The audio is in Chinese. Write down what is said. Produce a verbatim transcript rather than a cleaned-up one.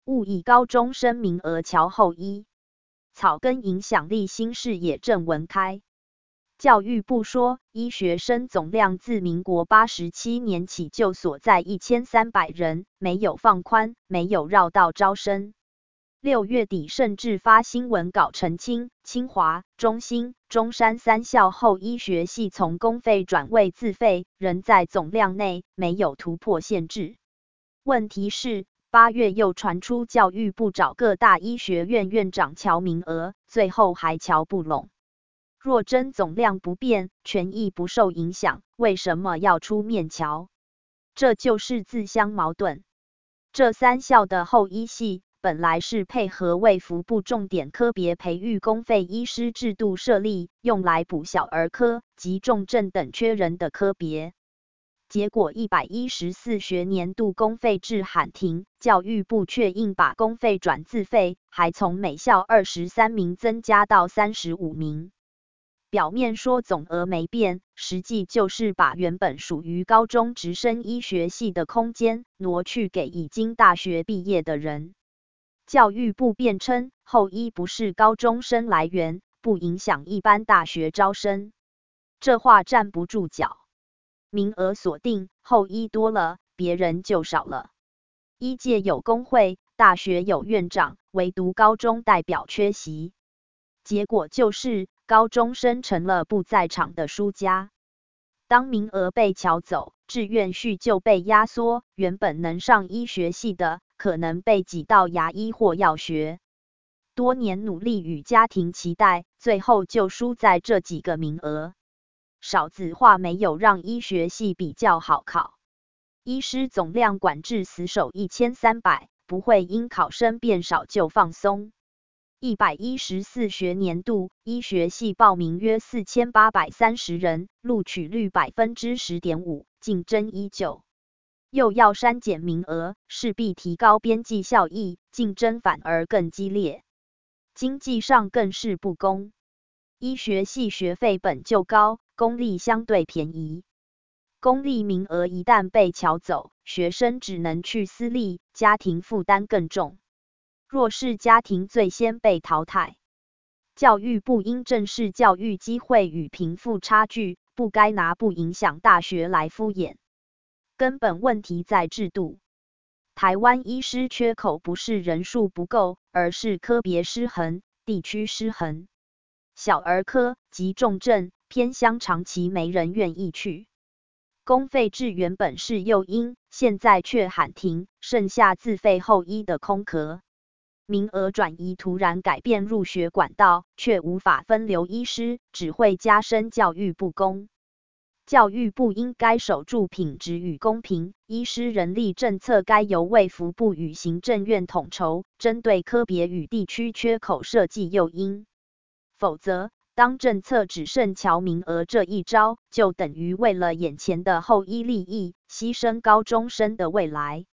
勿以高中生名额瞧后医。草根影响力新视野正文开。教育部说，医学生总量自民国八十七年起就所在一千三百人，没有放宽，没有绕道招生。六月底甚至发新闻稿澄清，清华、中兴、中山三校后医学系从公费转为自费，仍在总量内，没有突破限制。问题是，八月又传出教育部找各大医学院院长瞧名额，最后还瞧不拢。若真总量不变，权益不受影响，为什么要出面瞧？这就是自相矛盾。这三校的后医系本来是配合卫福部重点科别培育公费医师制度设立，用来补小儿科及重症等缺人的科别。结果一百一十四学年度公费制喊停，教育部却硬把公费转自费，还从每校二十三名增加到三十五名。表面说总额没变，实际就是把原本属于高中直升医学系的空间挪去给已经大学毕业的人。教育部辩称，后医不是高中生来源，不影响一般大学招生。这话站不住脚。名额锁定，后医多了，别人就少了。医界有工会，大学有院长，唯独高中代表缺席。结果就是高中生成了不在场的输家。当名额被抢走，志愿序就被压缩，原本能上医学系的，可能被挤到牙医或药学。多年努力与家庭期待，最后就输在这几个名额。少子化没有让医学系比较好考。医师总量管制死守一千三百，不会因考生变少就放松。一百一十四学年度，医学系报名约四千八百三十人，录取率 百分之十点五， 竞争依旧。又要删减名额，势必提高边际效益，竞争反而更激烈。经济上更是不公。医学系学费本就高，公立相对便宜。公立名额一旦被抢走，学生只能去私立，家庭负担更重。弱势家庭最先被淘汰。教育部应正视教育机会与贫富差距，不该拿不影响大学来敷衍。根本问题在制度。台湾医师缺口不是人数不够，而是科别失衡、地区失衡。小儿科及重症偏乡长期没人愿意去。公费制原本是诱因，现在却喊停，剩下自费后医的空壳。名额转移突然改变入学管道，却无法分流医师，只会加深教育不公。教育部应该守住品质与公平，医师人力政策该由卫福部与行政院统筹，针对科别与地区缺口设计诱因。否则，当政策只剩瞧名额这一招，就等于为了眼前的后医利益，牺牲高中生的未来。